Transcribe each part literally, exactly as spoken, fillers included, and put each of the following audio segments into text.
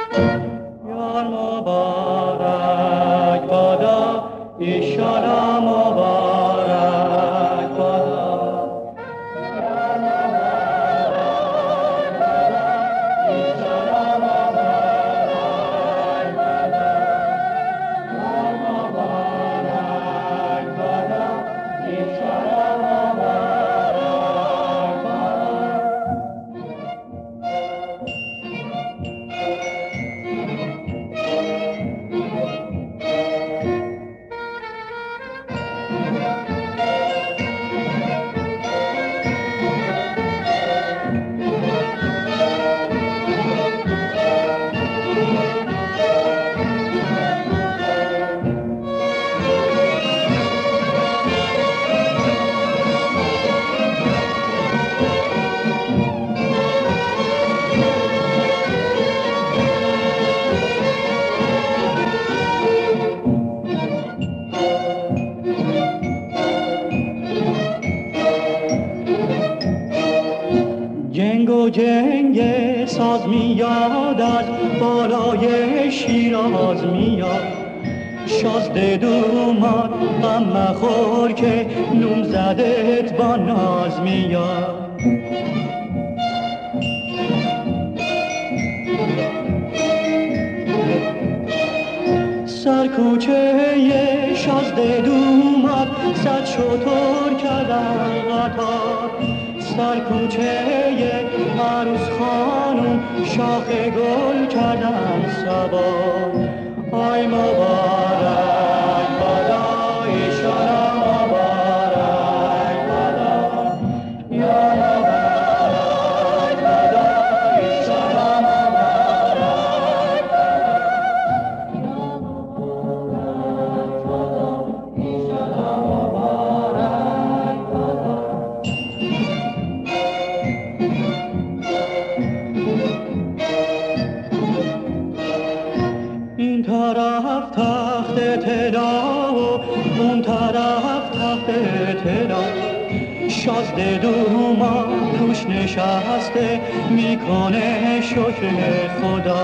یار مبارک بادا ایشالا مبارک بادا. جنگ و جنگ ساز میاد از بالای شیراز میاد، شازده دومان غم مخور که نوم زدت با ناز میاد. سرکوچه شازده دومان صد شتر کردن قطار، سرکوچه عروس خانم شاخ گل کردن صبا. آی مبارک بادا ایشالا مبارک بادا، یا مبارک بادا ایشالا مبارک بادا، یا مبارک بادا ایشالا مبارک بادا. این طرف تخت طلا و اون طرف تخت طلا، شازده دومان روش نشسته میکنه شکر خدا.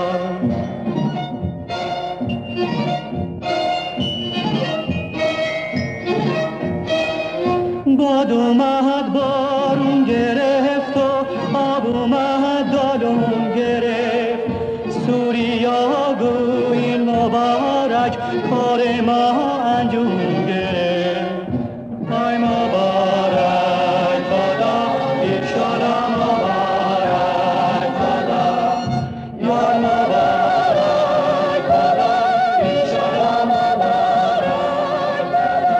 باد اومد بارون گرفت و آب اومد دالون گرفت، سوریا گویی مبارک کار ما انجام گرفت. آی مبارک بادا ایشالا مبارک بادا، یا مبارک بادا ایشالا مبارک بادا.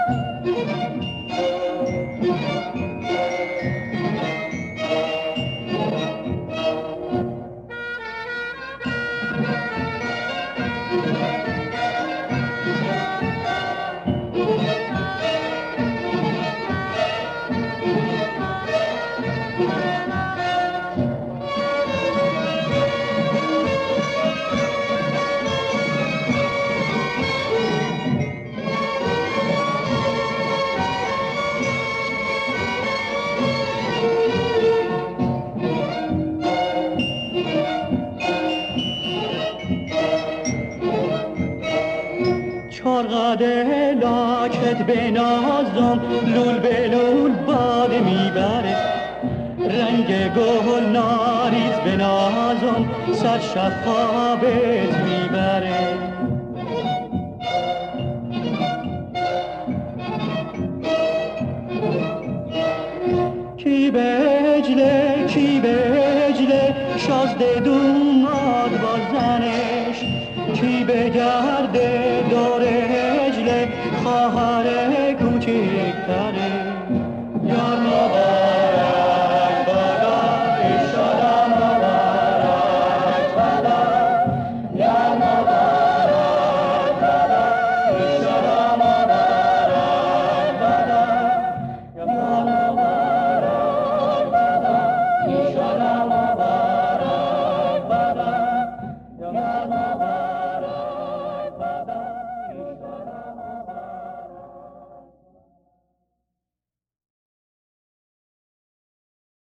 چارقده لاکت به نازم لول به لول باد میبره، رنگ گل ناریز به نازم صد شب خوابت میبره. کی بجله کی بجله شازده دوماد با زنش، کی بگرده